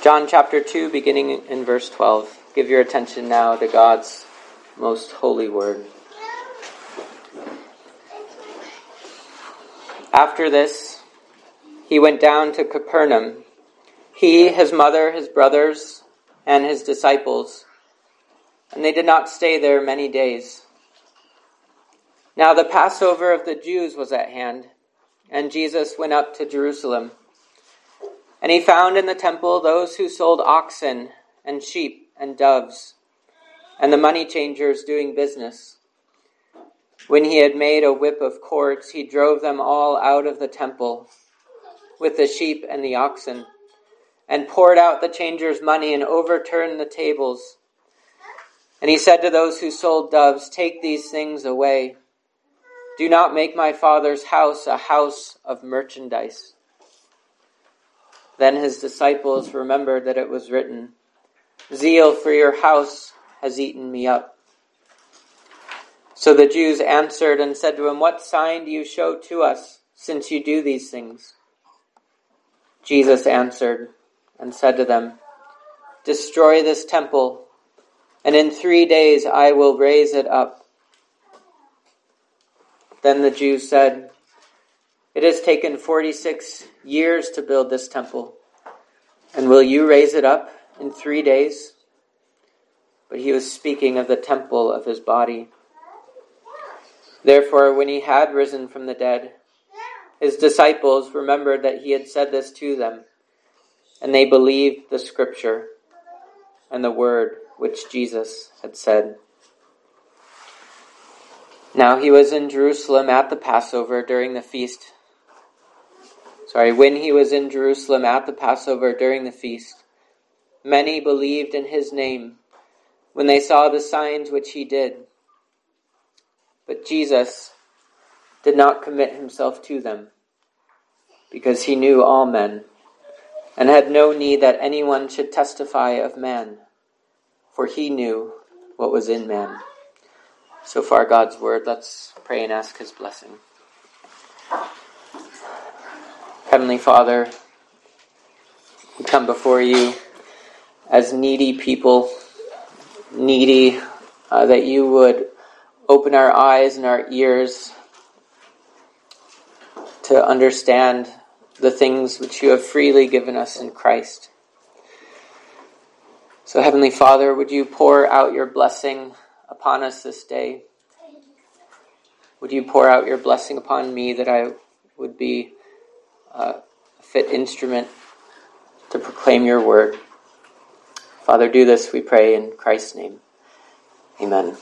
John chapter 2, beginning in verse 12. Give your attention now to God's most holy word. After this, he went down to Capernaum. He, his mother, his brothers, and his disciples. And they did not stay there many days. Now the Passover of the Jews was at hand, and Jesus went up to Jerusalem. And he found in the temple those who sold oxen and sheep and doves, and the money changers doing business. When he had made a whip of cords, he drove them all out of the temple with the sheep and the oxen, and poured out the changers' money and overturned the tables. And he said to those who sold doves, "Take these things away. Do not make my Father's house a house of merchandise." Then his disciples remembered that it was written, "Zeal for your house has eaten me up." So the Jews answered and said to him, "What sign do you show to us, since you do these things?" Jesus answered and said to them, "Destroy this temple, and in 3 days I will raise it up." Then the Jews said, "It has taken 46 years to build this temple, and will you raise it up in 3 days?" But he was speaking of the temple of his body. Therefore, when he had risen from the dead, his disciples remembered that he had said this to them, and they believed the scripture and the word which Jesus had said. Now he was in Jerusalem at the Passover during the feast. When he was in Jerusalem at the Passover during the feast, many believed in his name when they saw the signs which he did. But Jesus did not commit himself to them, because he knew all men, and had no need that anyone should testify of man, for he knew what was in man. So far God's word. Let's pray and ask his blessing. Heavenly Father, we come before you as needy people, needy that you would open our eyes and our ears to understand the things which you have freely given us in Christ. So Heavenly Father, would you pour out your blessing upon us this day? Would you pour out your blessing upon me that I would be a fit instrument to proclaim your word? Father, do this, we pray, in Christ's name. Amen.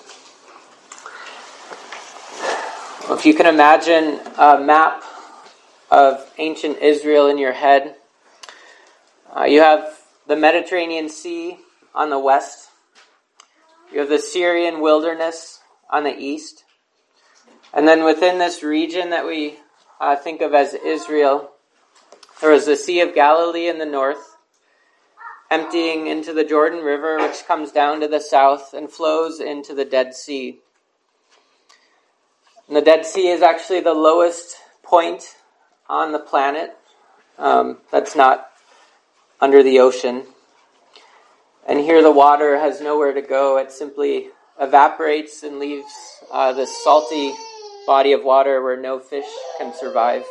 Well, if you can imagine a map of ancient Israel in your head, you have the Mediterranean Sea on the west. You have the Syrian wilderness on the east. And then within this region that we think of as Israel, there was the Sea of Galilee in the north, emptying into the Jordan River, which comes down to the south and flows into the Dead Sea. And the Dead Sea is actually the lowest point on the planet that's not under the ocean. And here the water has nowhere to go. It simply evaporates and leaves this salty body of water where no fish can survive.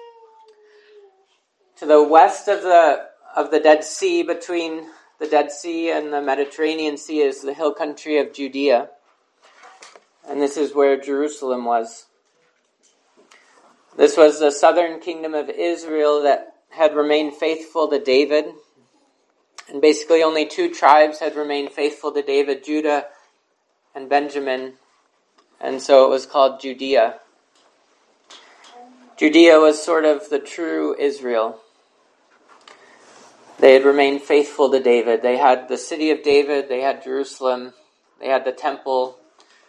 To the west of the Dead Sea, between the Dead Sea and the Mediterranean Sea, is the hill country of Judea. And this is where Jerusalem was. This was the southern kingdom of Israel that had remained faithful to David. And basically only 2 tribes had remained faithful to David, Judah and Benjamin. And so it was called Judea. Judea was sort of the true Israel. They had remained faithful to David. They had the city of David, they had Jerusalem, they had the temple.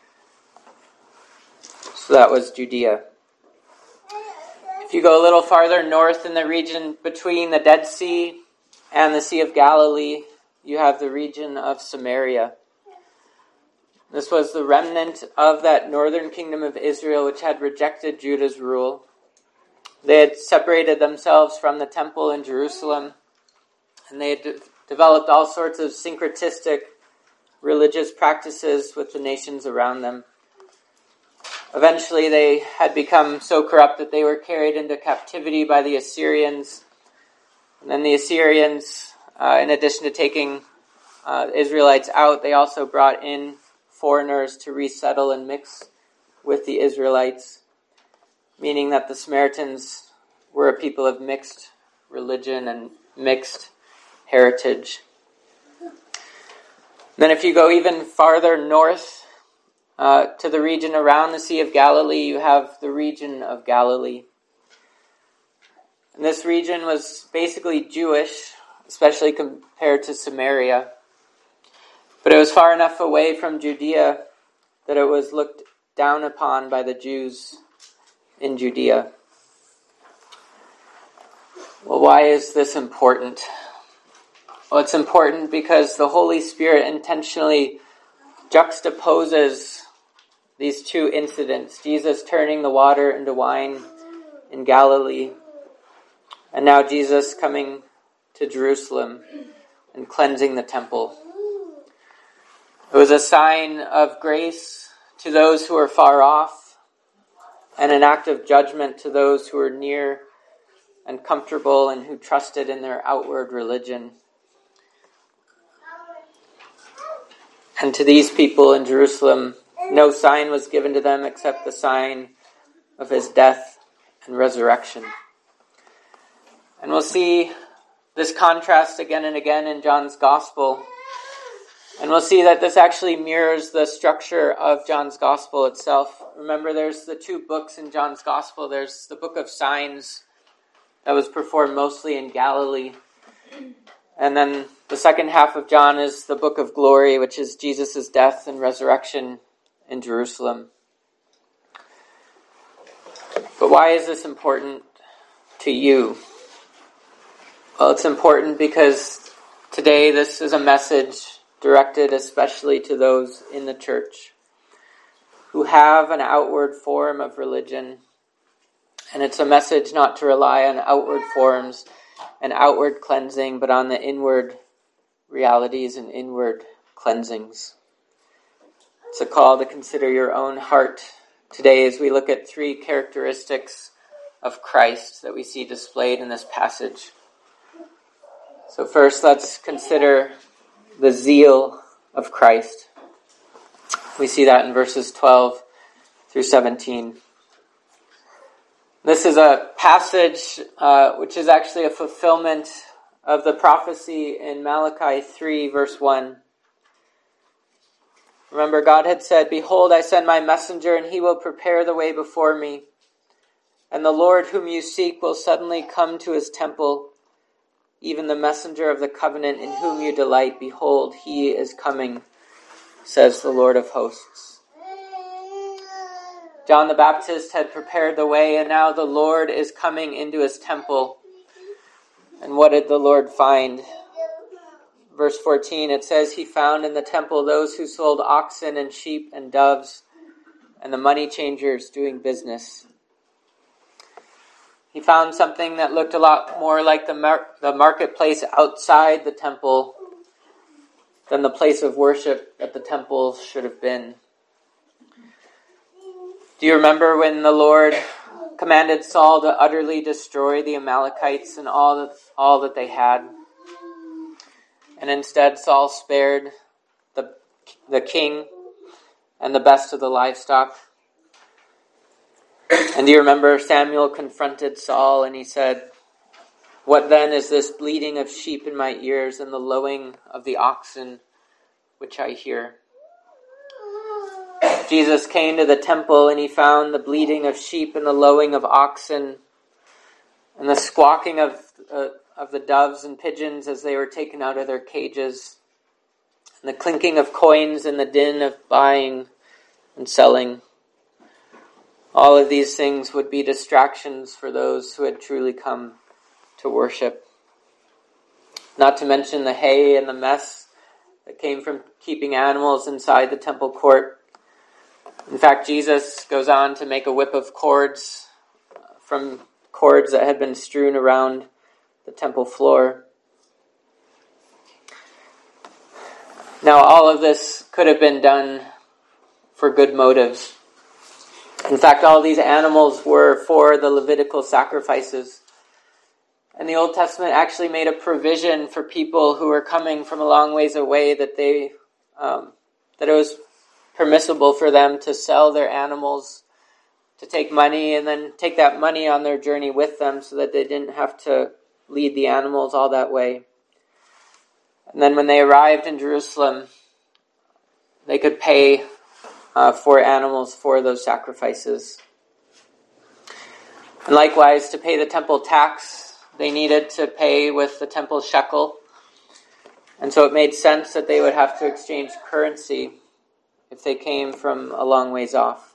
So that was Judea. If you go a little farther north in the region between the Dead Sea and the Sea of Galilee, you have the region of Samaria. This was the remnant of that northern kingdom of Israel which had rejected Judah's rule. They had separated themselves from the temple in Jerusalem and they had developed all sorts of syncretistic religious practices with the nations around them. Eventually, they had become so corrupt that they were carried into captivity by the Assyrians. And then the Assyrians, in addition to taking Israelites out, they also brought in foreigners to resettle and mix with the Israelites, meaning that the Samaritans were a people of mixed religion and mixed heritage. Then if you go even farther north to the region around the Sea of Galilee, you have the region of Galilee. And this region was basically Jewish, especially compared to Samaria. But it was far enough away from Judea that it was looked down upon by the Jews in Judea. Well, why is this important? Well, it's important because the Holy Spirit intentionally juxtaposes these two incidents. Jesus turning the water into wine in Galilee, and now Jesus coming to Jerusalem and cleansing the temple. It was a sign of grace to those who were far off, and an act of judgment to those who were near and comfortable and who trusted in their outward religion. And to these people in Jerusalem, no sign was given to them except the sign of his death and resurrection. And we'll see this contrast again and again in John's Gospel. And we'll see that this actually mirrors the structure of John's Gospel itself. Remember, there's the two books in John's Gospel. There's the book of signs that was performed mostly in Galilee. And then the second half of John is the book of glory, which is Jesus' death and resurrection in Jerusalem. But why is this important to you? Well, it's important because today this is a message directed especially to those in the church who have an outward form of religion. And it's a message not to rely on outward forms and outward cleansing, but on the inward realities and inward cleansings. It's a call to consider your own heart today as we look at three characteristics of Christ that we see displayed in this passage. So first, let's consider the zeal of Christ. We see that in verses 12 through 17. This is a passage which is actually a fulfillment of the prophecy in Malachi 3, verse 1. Remember, God had said, "Behold, I send my messenger, and he will prepare the way before me. And the Lord whom you seek will suddenly come to his temple, even the messenger of the covenant in whom you delight. Behold, he is coming, says the Lord of hosts." John the Baptist had prepared the way, and now the Lord is coming into his temple. And what did the Lord find? Verse 14, it says, "He found in the temple those who sold oxen and sheep and doves, and the money changers doing business." He found something that looked a lot more like the marketplace outside the temple than the place of worship that the temple should have been. Do you remember when the Lord commanded Saul to utterly destroy the Amalekites and all that they had? And instead Saul spared the king and the best of the livestock. And do you remember Samuel confronted Saul and he said, "What then is this bleating of sheep in my ears and the lowing of the oxen which I hear?" Jesus came to the temple and he found the bleating of sheep and the lowing of oxen and the squawking of the doves and pigeons as they were taken out of their cages, and the clinking of coins and the din of buying and selling. All of these things would be distractions for those who had truly come to worship. Not to mention the hay and the mess that came from keeping animals inside the temple court. In fact, Jesus goes on to make a whip of cords from cords that had been strewn around the temple floor. Now, all of this could have been done for good motives. In fact, all these animals were for the Levitical sacrifices. And the Old Testament actually made a provision for people who were coming from a long ways away that it was permissible for them to sell their animals, to take money, and then take that money on their journey with them so that they didn't have to lead the animals all that way. And then when they arrived in Jerusalem, they could pay for animals for those sacrifices. And likewise, to pay the temple tax, they needed to pay with the temple shekel. And so it made sense that they would have to exchange currency if they came from a long ways off.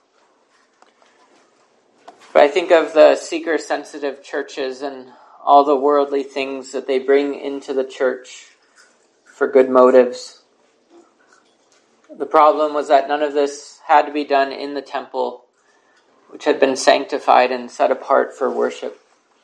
But I think of the seeker-sensitive churches and all the worldly things that they bring into the church for good motives. The problem was that none of this had to be done in the temple, which had been sanctified and set apart for worship.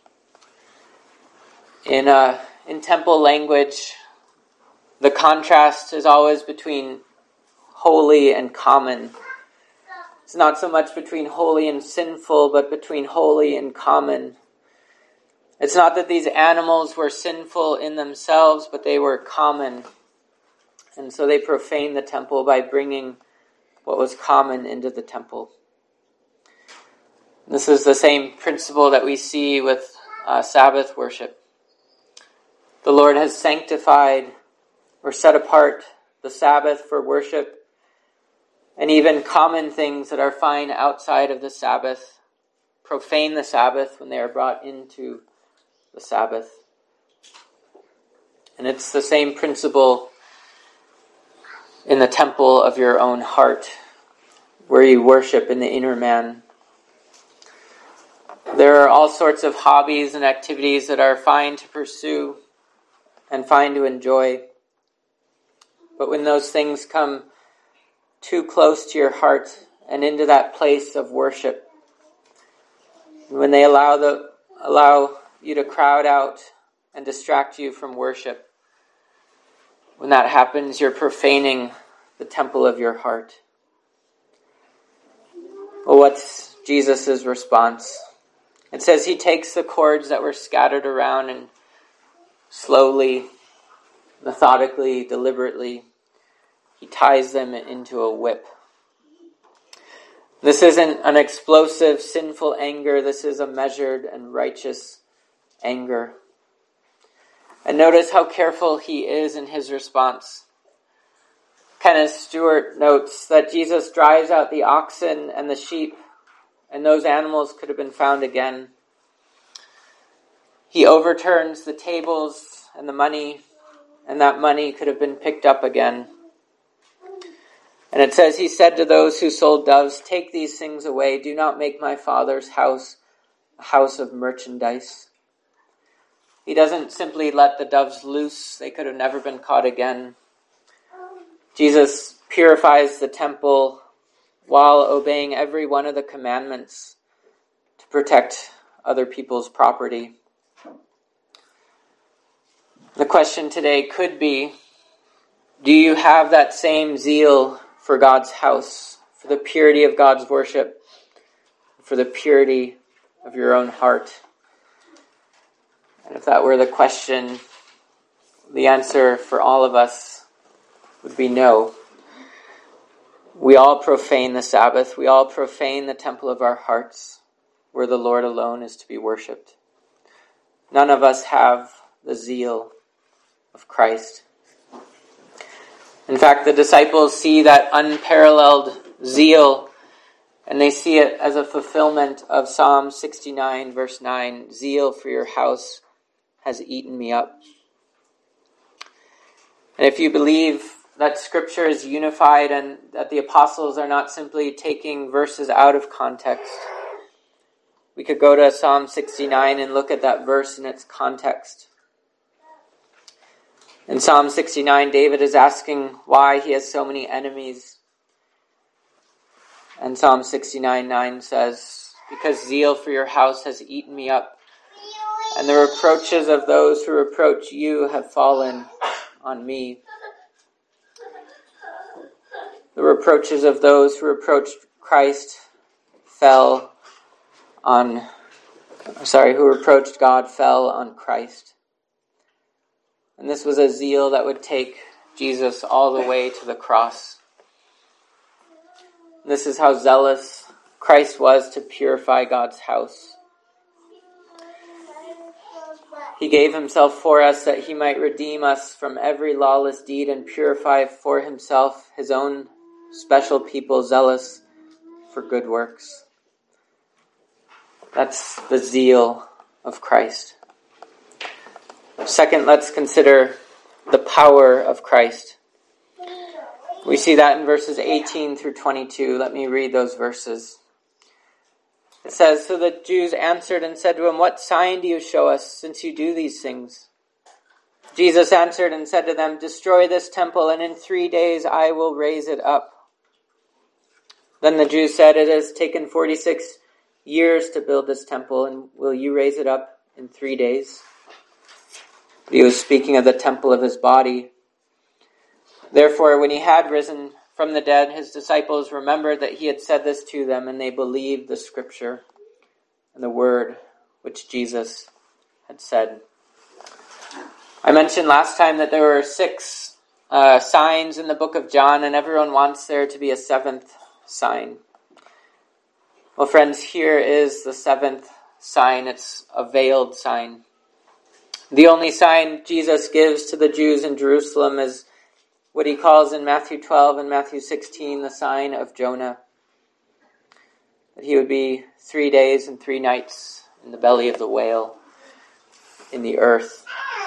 In temple language, the contrast is always between holy and common. It's not so much between holy and sinful, but between holy and common. It's not that these animals were sinful in themselves, but they were common. And so they profaned the temple by bringing what was common into the temple. This is the same principle that we see with Sabbath worship. The Lord has sanctified or set apart the Sabbath for worship, and even common things that are fine outside of the Sabbath profane the Sabbath when they are brought into the Sabbath. And it's the same principle in the temple of your own heart, where you worship in the inner man. There are all sorts of hobbies and activities that are fine to pursue and fine to enjoy. But when those things come too close to your heart and into that place of worship, when they allow you to crowd out and distract you from worship, when that happens, you're profaning the temple of your heart. Well, what's Jesus' response? It says he takes the cords that were scattered around and slowly, methodically, deliberately, he ties them into a whip. This isn't an explosive, sinful anger. This is a measured and righteous anger. And notice how careful he is in his response. Kenneth Stewart notes that Jesus drives out the oxen and the sheep, and those animals could have been found again. He overturns the tables and the money, and that money could have been picked up again. And it says, he said to those who sold doves, "Take these things away. Do not make my Father's house a house of merchandise." He doesn't simply let the doves loose. They could have never been caught again. Jesus purifies the temple while obeying every one of the commandments to protect other people's property. The question today could be, do you have that same zeal for God's house, for the purity of God's worship, for the purity of your own heart? And if that were the question, the answer for all of us would be no. We all profane the Sabbath. We all profane the temple of our hearts, where the Lord alone is to be worshipped. None of us have the zeal of Christ. In fact, the disciples see that unparalleled zeal, and they see it as a fulfillment of Psalm 69, verse 9, "Zeal for your house has eaten me up." And if you believe that Scripture is unified and that the apostles are not simply taking verses out of context, we could go to Psalm 69 and look at that verse in its context. In Psalm 69, David is asking why he has so many enemies. And Psalm 69:9 says, "Because zeal for your house has eaten me up, and the reproaches of those who reproach you have fallen on me." the reproaches of those who reproached Christ who reproached God fell on Christ. And this was a zeal that would take Jesus all the way to the cross. This is how zealous Christ was to purify God's house. He gave himself for us that he might redeem us from every lawless deed and purify for himself his own special people zealous for good works. That's the zeal of Christ. Second, let's consider the power of Christ. We see that in verses 18 through 22. Let me read those verses. It says, "So the Jews answered and said to him, 'What sign do you show us, since you do these things?' Jesus answered and said to them, 'Destroy this temple, and in 3 days I will raise it up.' Then the Jews said, 'It has taken 46 years to build this temple, and will you raise it up in 3 days?' But he was speaking of the temple of his body. Therefore, when he had risen from the dead, his disciples remembered that he had said this to them, and they believed the scripture and the word which Jesus had said." I mentioned last time that there were 6 signs in the book of John, and everyone wants there to be a 7th sign. Well, friends, here is the 7th sign. It's a veiled sign. The only sign Jesus gives to the Jews in Jerusalem is what he calls in Matthew 12 and Matthew 16 the sign of Jonah. That he would be 3 days and 3 nights in the belly of the whale in the earth.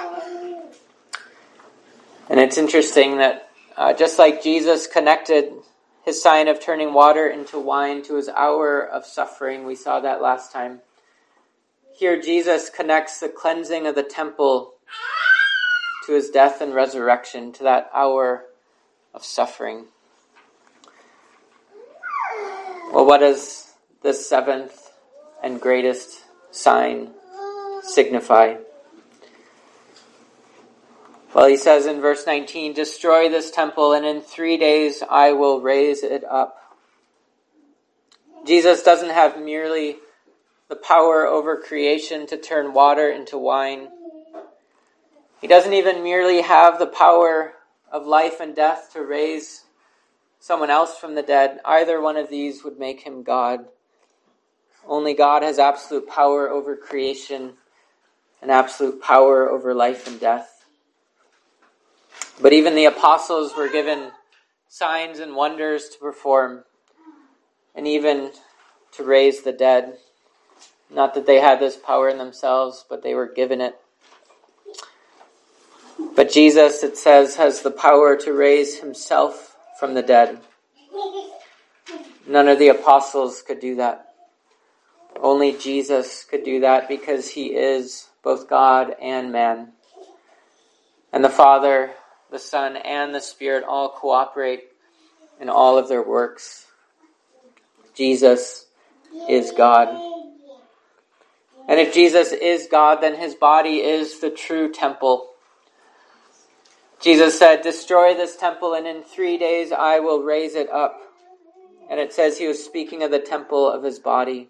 And it's interesting that just like Jesus connected his sign of turning water into wine to his hour of suffering, we saw that last time. Here Jesus connects the cleansing of the temple to his death and resurrection, to that hour of suffering. Well, what does this 7th and greatest sign signify? Well, he says in verse 19, "Destroy this temple, and in 3 days I will raise it up." Jesus doesn't have merely the power over creation to turn water into wine. He doesn't even merely have the power of life and death to raise someone else from the dead. Either one of these would make him God. Only God has absolute power over creation and absolute power over life and death. But even the apostles were given signs and wonders to perform, and even to raise the dead. Not that they had this power in themselves, but they were given it. But Jesus, it says, has the power to raise himself from the dead. None of the apostles could do that. Only Jesus could do that because he is both God and man. And the Father, the Son, and the Spirit all cooperate in all of their works. Jesus is God. And if Jesus is God, then his body is the true temple. Jesus said, "Destroy this temple, and in 3 days I will raise it up." And it says he was speaking of the temple of his body.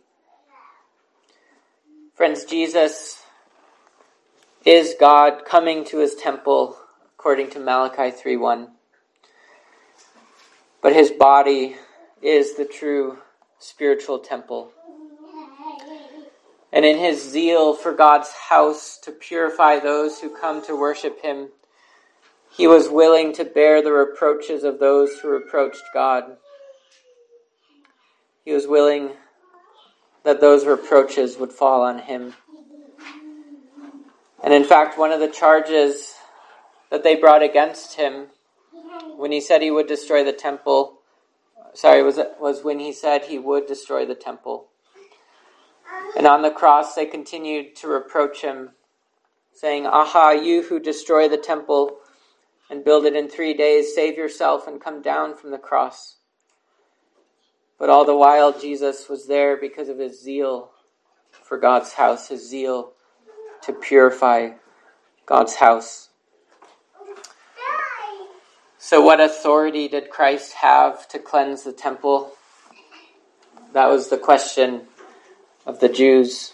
Friends, Jesus is God coming to his temple, according to Malachi 3:1. But his body is the true spiritual temple. And in his zeal for God's house to purify those who come to worship him, he was willing to bear the reproaches of those who reproached God. He was willing that those reproaches would fall on him. And in fact, one of the charges that they brought against him when he said he would destroy the temple, was when he said he would destroy the temple. And on the cross, they continued to reproach him, saying, "Aha, you who destroy the temple and build it in 3 days, save yourself and come down from the cross." But all the while, Jesus was there because of his zeal for God's house, his zeal to purify God's house. So what authority did Christ have to cleanse the temple? That was the question of the Jews.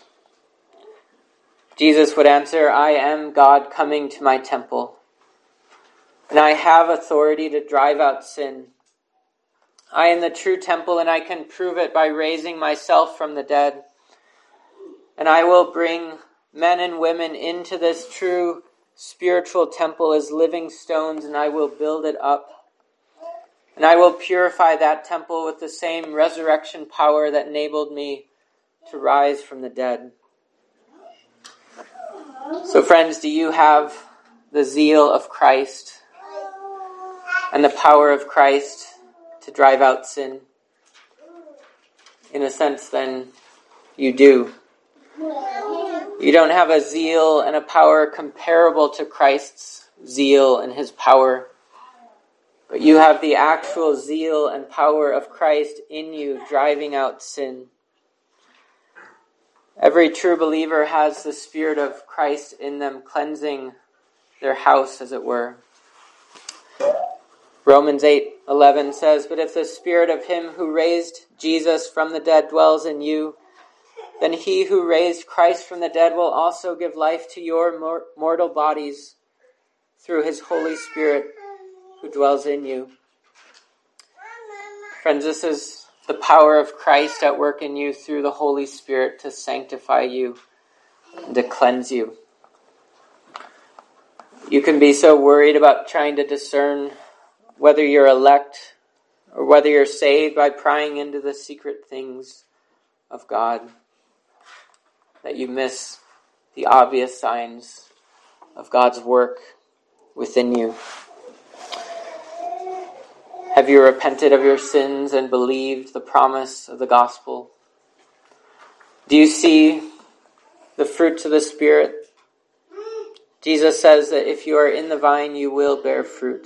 Jesus would answer, I am God coming to my temple, and I have authority to drive out sin. I am the true temple, and I can prove it by raising myself from the dead. And I will bring men and women into this true spiritual temple as living stones, and I will build it up. And I will purify that temple with the same resurrection power that enabled me to rise from the dead. So friends, do you have the zeal of Christ and the power of Christ to drive out sin? In a sense, then, you do. You don't have a zeal and a power comparable to Christ's zeal and his power, but you have the actual zeal and power of Christ in you, driving out sin. Every true believer has the Spirit of Christ in them, cleansing their house, as it were. Romans 8:11 says, But if the Spirit of him who raised Jesus from the dead dwells in you, then he who raised Christ from the dead will also give life to your mortal bodies through his Holy Spirit who dwells in you. Friends, this is the power of Christ at work in you through the Holy Spirit to sanctify you and to cleanse you. You can be so worried about trying to discern whether you're elect or whether you're saved by prying into the secret things of God, that you miss the obvious signs of God's work within you. Have you repented of your sins and believed the promise of the gospel? Do you see the fruits of the Spirit? Jesus says that if you are in the vine, you will bear fruit.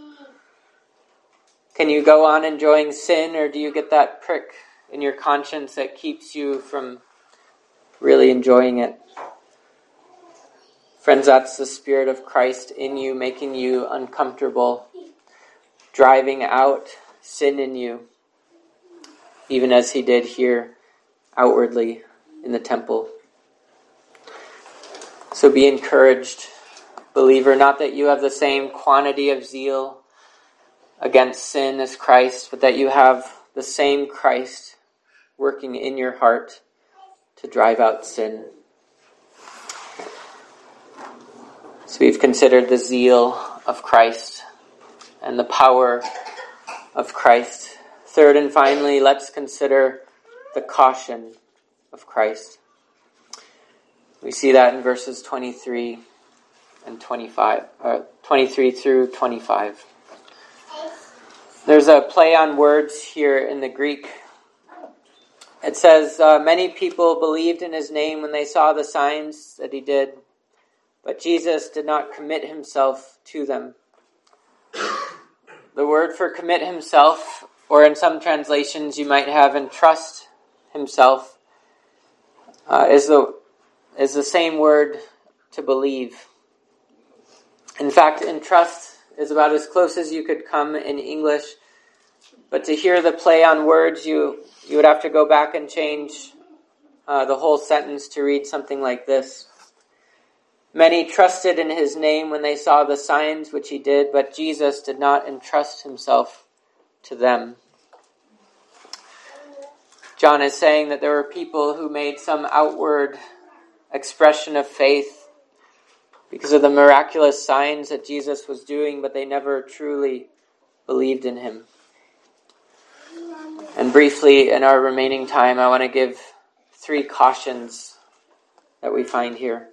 Can you go on enjoying sin, or do you get that prick in your conscience that keeps you from really enjoying it? Friends, that's the Spirit of Christ in you, making you uncomfortable, driving out sin in you, even as he did here outwardly in the temple. So be encouraged, believer, not that you have the same quantity of zeal against sin as Christ, but that you have the same Christ working in your heart to drive out sin. So we've considered the zeal of Christ and the power of Christ. Third and finally, let's consider the caution of Christ. We see that in verses 23 and 23 through 25. There's a play on words here in the Greek. It says, many people believed in his name when they saw the signs that he did, but Jesus did not commit himself to them. The word for commit himself, or in some translations you might have entrust himself, is the same word to believe. In fact, entrust is about as close as you could come in English, but to hear the play on words, you would have to go back and change the whole sentence to read something like this. Many trusted in his name when they saw the signs which he did, but Jesus did not entrust himself to them. John is saying that there were people who made some outward expression of faith because of the miraculous signs that Jesus was doing, but they never truly believed in him. And briefly, in our remaining time, I want to give 3 cautions that we find here.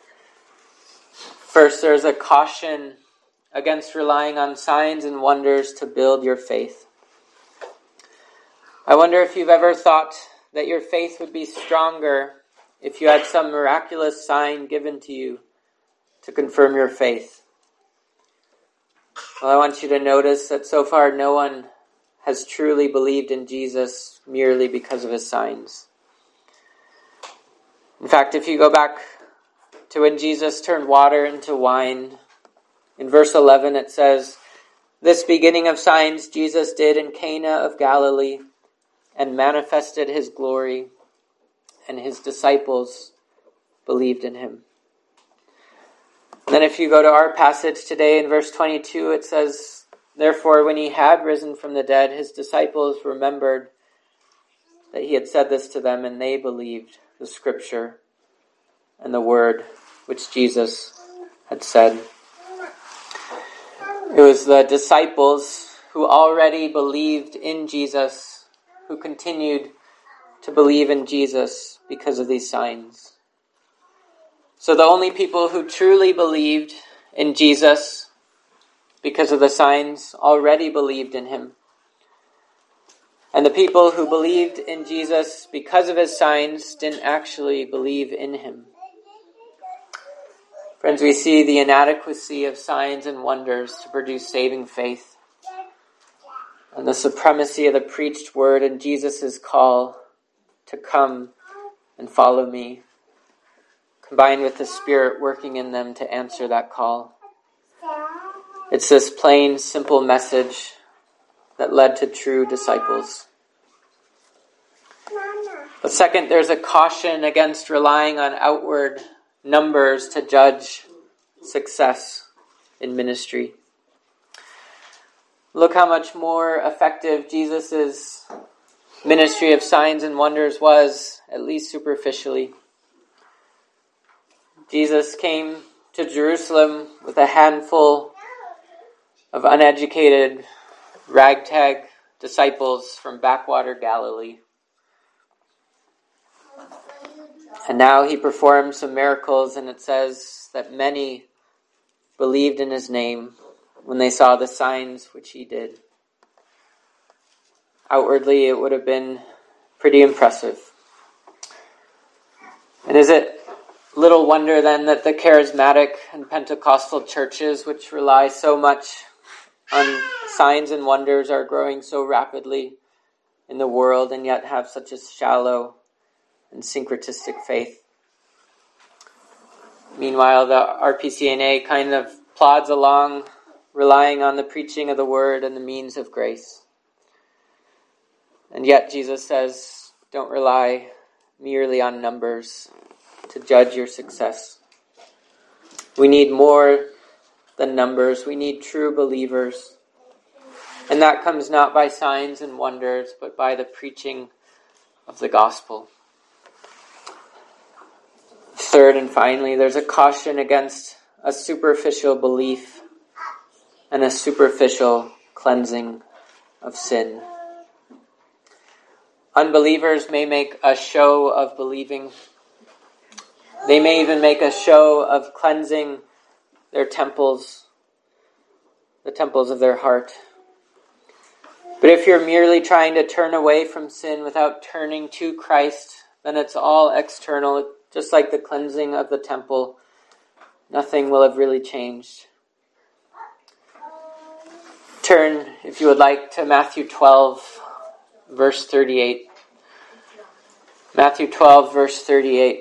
First, there's a caution against relying on signs and wonders to build your faith. I wonder if you've ever thought that your faith would be stronger if you had some miraculous sign given to you to confirm your faith. Well, I want you to notice that so far no one has truly believed in Jesus merely because of his signs. In fact, if you go back to when Jesus turned water into wine, in verse 11 it says, This beginning of signs Jesus did in Cana of Galilee and manifested his glory, and his disciples believed in him. And then if you go to our passage today in verse 22, it says, therefore, when he had risen from the dead, his disciples remembered that he had said this to them, and they believed the scripture and the word which Jesus had said. It was the disciples who already believed in Jesus, who continued to believe in Jesus because of these signs. So the only people who truly believed in Jesus because of the signs already believed in him. And the people who believed in Jesus because of his signs didn't actually believe in him. Friends, we see the inadequacy of signs and wonders to produce saving faith, and the supremacy of the preached word and Jesus' call to come and follow me, combined with the Spirit working in them to answer that call. It's this plain, simple message that led to true disciples. But second, there's a caution against relying on outward numbers to judge success in ministry. Look how much more effective Jesus' ministry of signs and wonders was, at least superficially. Jesus came to Jerusalem with a handful of uneducated, ragtag disciples from backwater Galilee. And now he performed some miracles, and it says that many believed in his name when they saw the signs which he did. Outwardly, it would have been pretty impressive. And is it little wonder then that the charismatic and Pentecostal churches, which rely so much on signs and wonders, are growing so rapidly in the world and yet have such a shallow and syncretistic faith? Meanwhile, the RPCNA kind of plods along, relying on the preaching of the word and the means of grace. And yet Jesus says, don't rely merely on numbers to judge your success. We need more than numbers. We need true believers. And that comes not by signs and wonders, but by the preaching of the gospel. Third and finally, there's a caution against a superficial belief and a superficial cleansing of sin. Unbelievers may make a show of believing. They may even make a show of cleansing their temples, the temples of their heart. But if you're merely trying to turn away from sin without turning to Christ, then it's all external. Just like the cleansing of the temple, nothing will have really changed. Turn, if you would like, to Matthew 12, verse 38. Matthew 12, verse 38.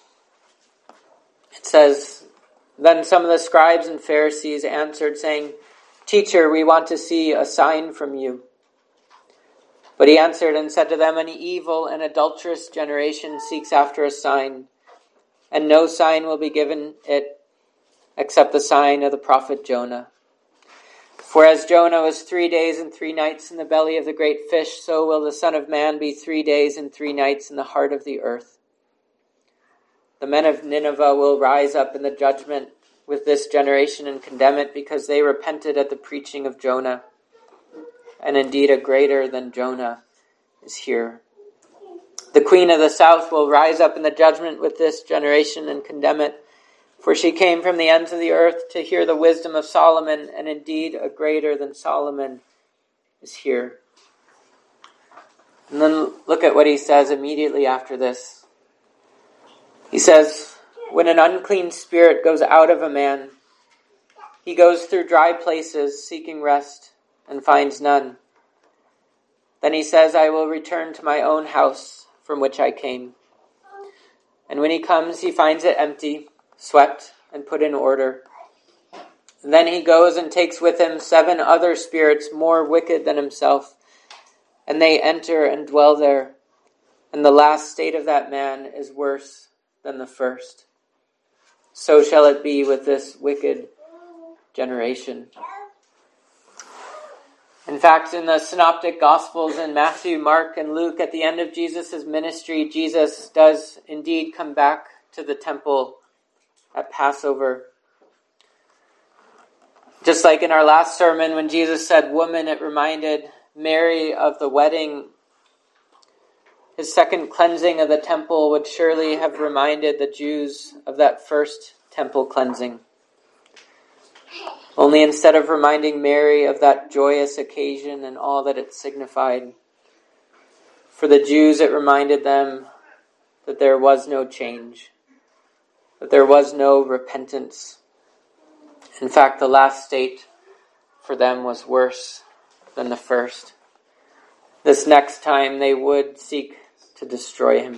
It says, then some of the scribes and Pharisees answered, saying, Teacher, we want to see a sign from you. But he answered and said to them, an evil and adulterous generation seeks after a sign, and no sign will be given it except the sign of the prophet Jonah. For as Jonah was 3 days and 3 nights in the belly of the great fish, so will the Son of Man be 3 days and 3 nights in the heart of the earth. The men of Nineveh will rise up in the judgment with this generation and condemn it, because they repented at the preaching of Jonah. And indeed a greater than Jonah is here. The queen of the south will rise up in the judgment with this generation and condemn it, for she came from the ends of the earth to hear the wisdom of Solomon, and indeed a greater than Solomon is here. And then look at what he says immediately after this. He says, when an unclean spirit goes out of a man, he goes through dry places seeking rest and finds none. Then he says, I will return to my own house from which I came. And when he comes, he finds it empty, swept, and put in order. And then he goes and takes with him 7 other spirits more wicked than himself, and they enter and dwell there. And the last state of that man is worse than the first. So shall it be with this wicked generation. In fact, in the Synoptic Gospels in Matthew, Mark, and Luke, at the end of Jesus' ministry, Jesus does indeed come back to the temple at Passover. Just like in our last sermon, when Jesus said woman, it reminded Mary of the wedding. His second cleansing of the temple would surely have reminded the Jews of that first temple cleansing. Only instead of reminding Mary of that joyous occasion and all that it signified, for the Jews it reminded them that there was no change, that there was no repentance. In fact, the last state for them was worse than the first. This next time they would seek to destroy him.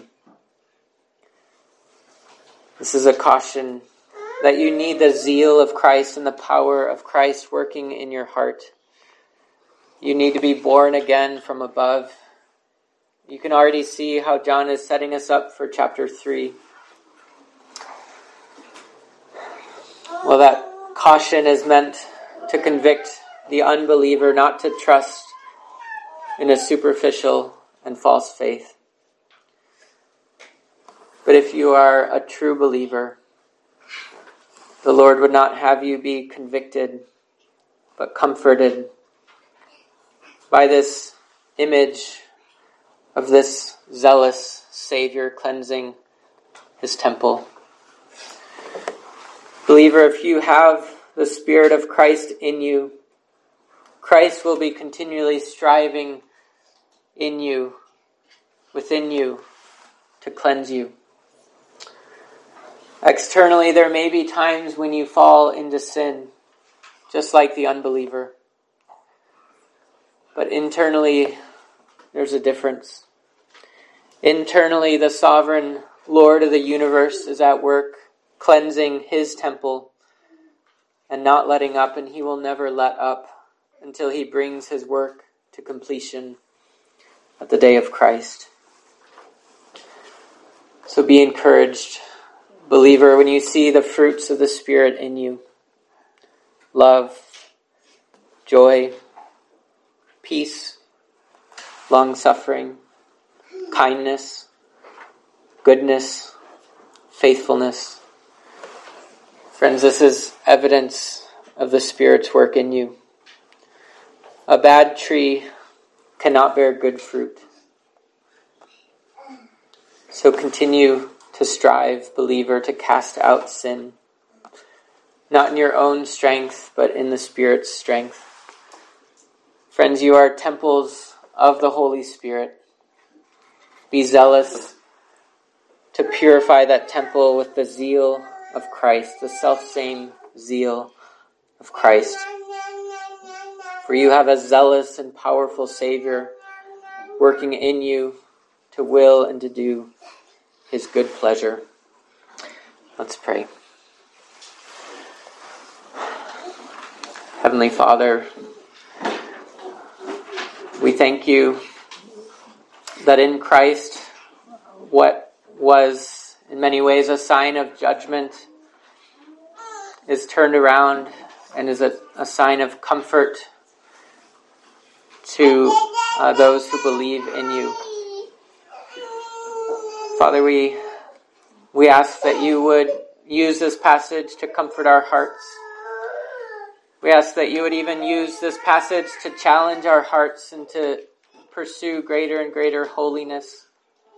This is a caution that you need the zeal of Christ and the power of Christ working in your heart. You need to be born again from above. You can already see how John is setting us up for chapter 3. Well, that caution is meant to convict the unbeliever not to trust in a superficial and false faith. But if you are a true believer, the Lord would not have you be convicted, but comforted by this image of this zealous Savior cleansing his temple. Believer, if you have the Spirit of Christ in you, Christ will be continually striving in you, within you, to cleanse you. Externally, there may be times when you fall into sin, just like the unbeliever. But internally, there's a difference. Internally, the sovereign Lord of the universe is at work, cleansing his temple and not letting up, and he will never let up until he brings his work to completion at the day of Christ. So be encouraged, believer, when you see the fruits of the Spirit in you: love, joy, peace, long-suffering, kindness, goodness, faithfulness. Friends, this is evidence of the Spirit's work in you. A bad tree cannot bear good fruit. So continue to strive, believer, to cast out sin, not in your own strength, but in the Spirit's strength. Friends, you are temples of the Holy Spirit. Be zealous to purify that temple with the zeal of Christ, the self-same zeal of Christ. For you have a zealous and powerful Savior working in you to will and to do his good pleasure. Let's pray. Heavenly Father, we thank you that in Christ, what was in many ways a sign of judgment is turned around and is a sign of comfort to those who believe in you. Father, we ask that you would use this passage to comfort our hearts. We ask that you would even use this passage to challenge our hearts and to pursue greater and greater holiness,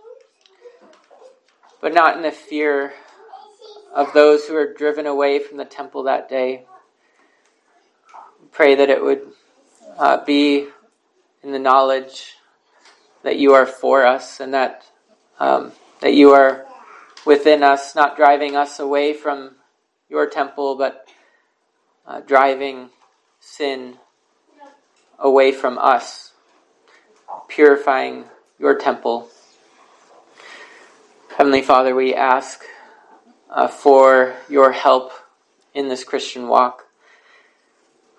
but not in the fear of those who are driven away from the temple that day. We pray that it would be in the knowledge that you are for us and that you are within us, not driving us away from your temple, but driving sin away from us, purifying your temple. Heavenly Father, we ask for your help in this Christian walk.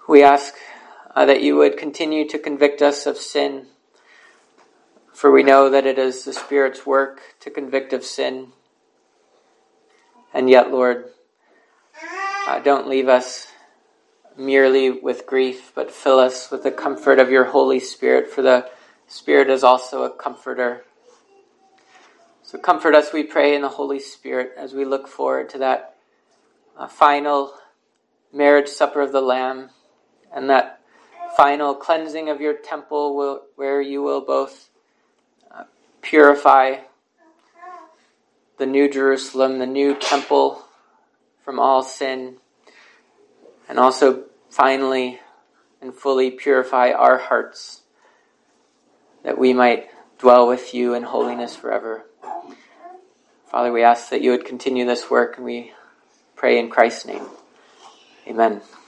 We ask that you would continue to convict us of sin, for we know that it is the Spirit's work to convict of sin. And yet, Lord, don't leave us merely with grief, but fill us with the comfort of your Holy Spirit, for the Spirit is also a comforter. So comfort us, we pray, in the Holy Spirit as we look forward to that final marriage supper of the Lamb and that final cleansing of your temple where you will both purify the new Jerusalem, the new temple, from all sin, and also finally and fully purify our hearts, that we might dwell with you in holiness forever. Father, we ask that you would continue this work, and we pray in Christ's name. Amen.